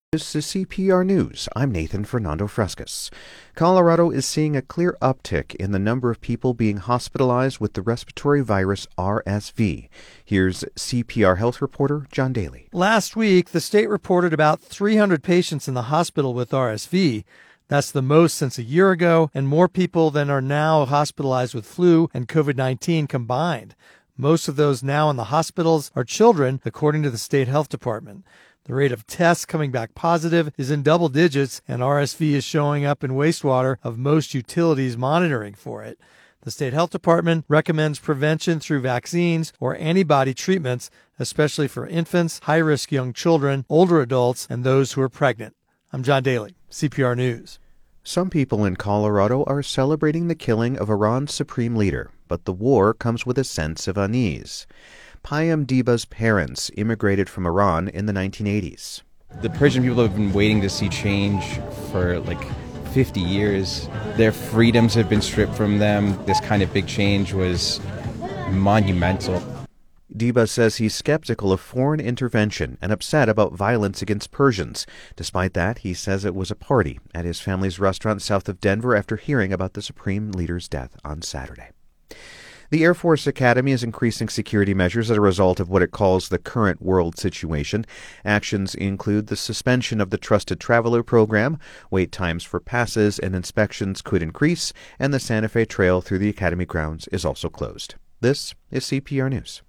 This is CPR News. I'm Nathan Fernando Frescas. Colorado is seeing a clear uptick in the number of people being hospitalized with the respiratory virus RSV. Here's CPR health reporter John Daly. Last week, the state reported about 300 patients in the hospital with RSV. That's the most since a year ago, and more people than are now hospitalized with flu and COVID-19 combined. Most of those now in the hospitals are children, according to the state health department. The rate of tests coming back positive is in double digits, and RSV is showing up in wastewater of most utilities monitoring for it. The state health department recommends prevention through vaccines or antibody treatments, especially for infants, high-risk young children, older adults, and those who are pregnant. I'm John Daly, CPR News. Some people in Colorado are celebrating the killing of Iran's supreme leader, but the war comes with a sense of unease. Payam Deeba's parents immigrated from Iran in the 1980s. The Persian people have been waiting to see change for 50 years. Their freedoms have been stripped from them. This kind of big change was monumental. Deeba says he's skeptical of foreign intervention and upset about violence against Persians. Despite that, he says it was a party at his family's restaurant south of Denver after hearing about the supreme leader's death on Saturday. The Air Force Academy is increasing security measures as a result of what it calls the current world situation. Actions include the suspension of the Trusted Traveler program, wait times for passes and inspections could increase, and the Santa Fe Trail through the Academy grounds is also closed. This is CPR News.